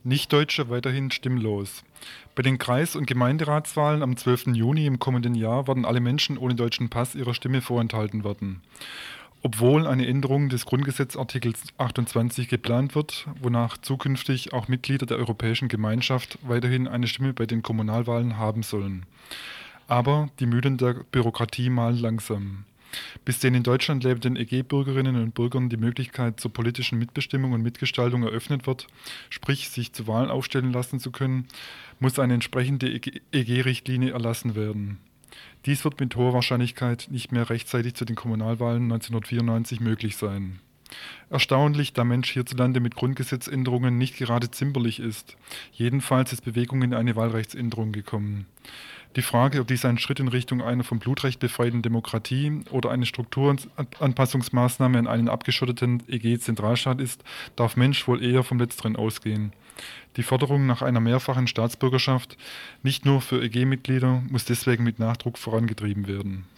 Nichtdeutsche weiterhin stimmlos. Bei den Kreis- und Gemeinderatswahlen am 12. Juni im kommenden Jahr werden alle Menschen ohne deutschen Pass ihrer Stimme vorenthalten werden. Obwohl eine Änderung des Grundgesetzartikels 28 geplant wird, wonach zukünftig auch Mitglieder der Europäischen Gemeinschaft weiterhin eine Stimme bei den Kommunalwahlen haben sollen. Aber die Mühlen der Bürokratie mahlen langsam. Bis den in Deutschland lebenden EG-Bürgerinnen und Bürgern die Möglichkeit zur politischen Mitbestimmung und Mitgestaltung eröffnet wird, sprich sich zu Wahlen aufstellen lassen zu können, muss eine entsprechende EG-Richtlinie erlassen werden. Dies wird mit hoher Wahrscheinlichkeit nicht mehr rechtzeitig zu den Kommunalwahlen 1994 möglich sein. Erstaunlich, da Mensch hierzulande mit Grundgesetzänderungen nicht gerade zimperlich ist. Jedenfalls ist Bewegung in eine Wahlrechtsänderung gekommen. Die Frage, ob dies ein Schritt in Richtung einer vom Blutrecht befreiten Demokratie oder eine Strukturanpassungsmaßnahme an einen abgeschotteten EG-Zentralstaat ist, darf Mensch wohl eher vom Letzteren ausgehen. Die Forderung nach einer mehrfachen Staatsbürgerschaft, nicht nur für EG-Mitglieder, muss deswegen mit Nachdruck vorangetrieben werden.